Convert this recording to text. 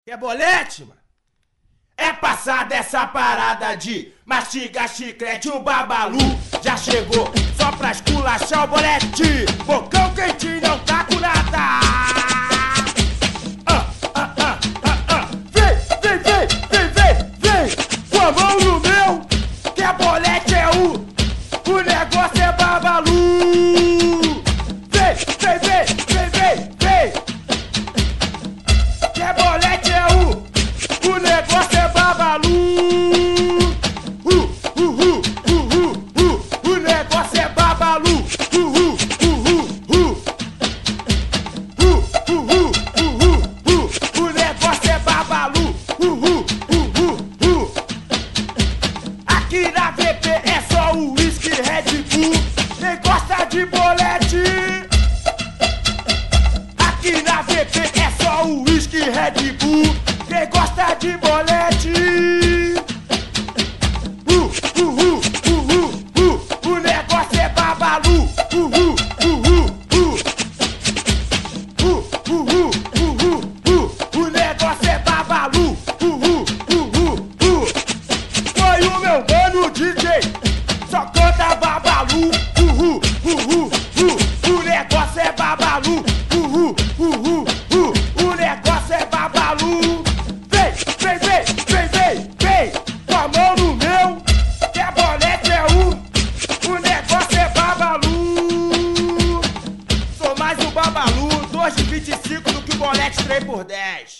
Quer bolete, mano? É passada essa parada de mastiga chiclete, o babalu já chegou só pra esculachar o bolete. Bocão quentinho, não tá com nada. Vem, com a mão no meu, que a bolete é o negócio é babalu. Vem, que a bolete é o negócio é babalu. O negócio é babalu. O negócio é babalu. Aqui na VP é só o whisky Red Bull. Quem gosta de bolete? Aqui na VP é só o whisky Red Bull. Quem gosta de bolete? O negócio é babalu. O negócio é babalu. Foi o meu mano DJ, só canta babalu. O negócio é babalu. O negócio é babalu. Vem, com a mão no meu, que a bolete é o negócio é babalu. Sou mais um babalu, 2 de 25 do que o bolete 3 por 10.